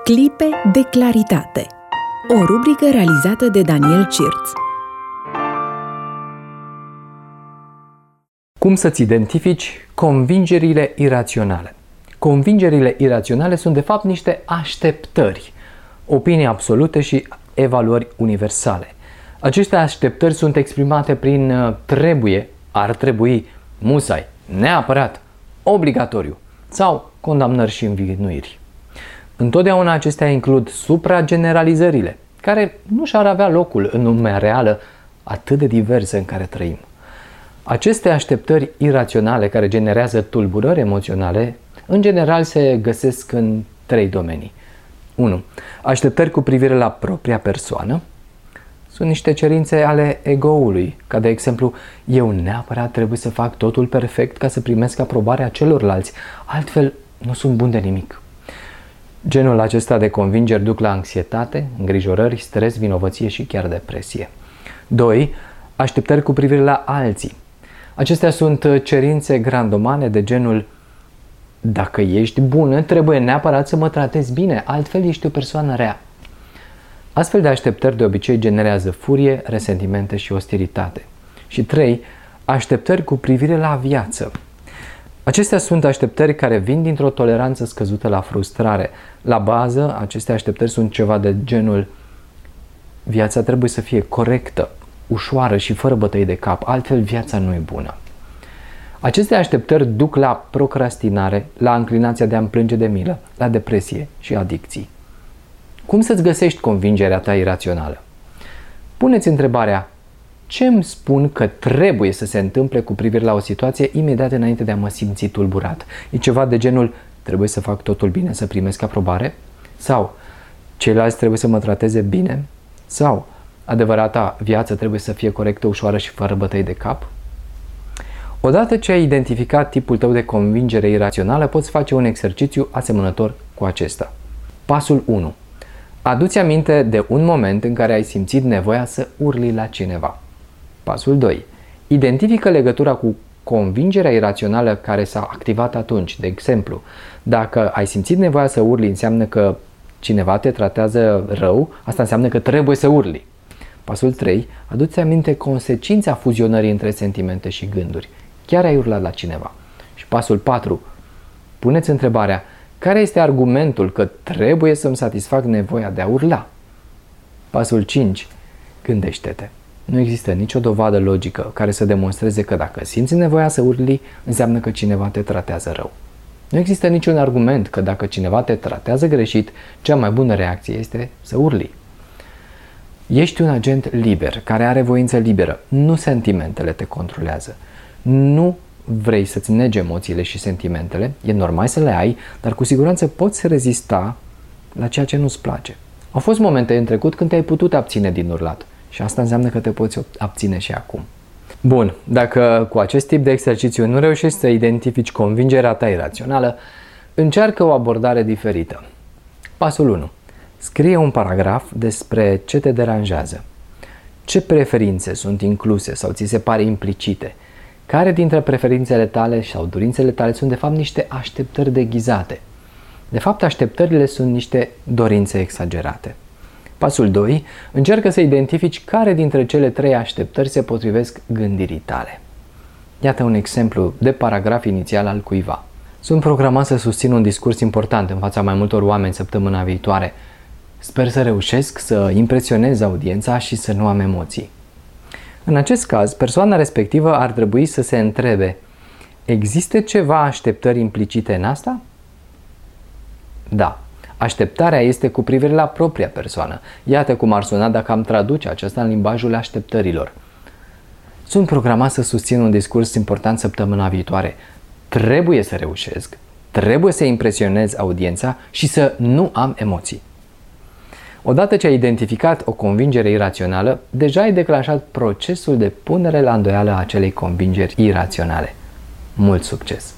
Clipe de claritate. O rubrică realizată de Daniel Cirț. Cum să-ți identifici convingerile iraționale? Convingerile iraționale sunt de fapt niște așteptări, opinii absolute și evaluări universale. Aceste așteptări sunt exprimate prin trebuie, ar trebui, musai, neapărat, obligatoriu sau condamnări și învinuiri. Întotdeauna acestea includ suprageneralizările, care nu și-ar avea locul în lumea reală atât de diversă în care trăim. Aceste așteptări iraționale care generează tulburări emoționale, în general se găsesc în 3 domenii. 1. Așteptări cu privire la propria persoană. Sunt niște cerințe ale ego-ului, ca de exemplu, eu neapărat trebuie să fac totul perfect ca să primesc aprobarea celorlalți, altfel nu sunt bun de nimic. Genul acesta de convingeri duc la anxietate, îngrijorări, stres, vinovăție și chiar depresie. 2. Așteptări cu privire la alții. Acestea sunt cerințe grandomane de genul dacă ești bună, trebuie neapărat să mă tratezi bine, altfel ești o persoană rea. Astfel de așteptări de obicei generează furie, resentimente și ostilitate. Și 3. Așteptări cu privire la viață. Acestea sunt așteptări care vin dintr-o toleranță scăzută la frustrare. La bază, aceste așteptări sunt ceva de genul viața trebuie să fie corectă, ușoară și fără bătăi de cap, altfel viața nu e bună. Aceste așteptări duc la procrastinare, la înclinația de a-mi plânge de milă, la depresie și adicții. Cum să-ți găsești convingerea ta irațională? Puneți întrebarea: ce îmi spun că trebuie să se întâmple cu privire la o situație imediat înainte de a mă simți tulburat? E ceva de genul trebuie să fac totul bine să primesc aprobare? Sau ceilalți trebuie să mă trateze bine? Sau adevărata viață trebuie să fie corectă, ușoară și fără bătăi de cap? Odată ce ai identificat tipul tău de convingere irațională, poți face un exercițiu asemănător cu acesta. Pasul 1. Adu-ți aminte de un moment în care ai simțit nevoia să urli la cineva. Pasul 2. Identifică legătura cu convingerea irațională care s-a activat atunci. De exemplu, dacă ai simțit nevoia să urli, înseamnă că cineva te tratează rău, asta înseamnă că trebuie să urli. Pasul 3. Adu-ți aminte consecința fuzionării între sentimente și gânduri. Chiar ai urlat la cineva. Și pasul 4. Puneți întrebarea: care este argumentul că trebuie să-mi satisfac nevoia de a urla? Pasul 5. Gândește-te. Nu există nicio dovadă logică care să demonstreze că dacă simți nevoia să urli, înseamnă că cineva te tratează rău. Nu există niciun argument că dacă cineva te tratează greșit, cea mai bună reacție este să urli. Ești un agent liber, care are voință liberă. Nu sentimentele te controlează. Nu vrei să-ți negi emoțiile și sentimentele, e normal să le ai, dar cu siguranță poți rezista la ceea ce nu-ți place. Au fost momente în trecut când te-ai putut abține din urlat și asta înseamnă că te poți abține și acum. Bun, dacă cu acest tip de exercițiu nu reușești să identifici convingerea ta irațională, încearcă o abordare diferită. Pasul 1. Scrie un paragraf despre ce te deranjează. Ce preferințe sunt incluse sau ți se pare implicite? Care dintre preferințele tale sau dorințele tale sunt de fapt niște așteptări deghizate? De fapt, așteptările sunt niște dorințe exagerate. Pasul 2. Încearcă să identifici care dintre cele 3 așteptări se potrivesc gândirii tale. Iată un exemplu de paragraf inițial al cuiva. Sunt programat să susțin un discurs important în fața mai multor oameni săptămâna viitoare. Sper să reușesc să impresionez audiența și să nu am emoții. În acest caz, persoana respectivă ar trebui să se întrebe: există ceva așteptări implicite în asta? Da, așteptarea este cu privire la propria persoană. Iată cum ar suna dacă am traduce aceasta în limbajul așteptărilor. Sunt programat să susțin un discurs important săptămâna viitoare. Trebuie să reușesc, trebuie să impresionez audiența și să nu am emoții. Odată ce ai identificat o convingere irațională, deja ai declanșat procesul de punere la îndoială a acelei convingeri iraționale. Mult succes!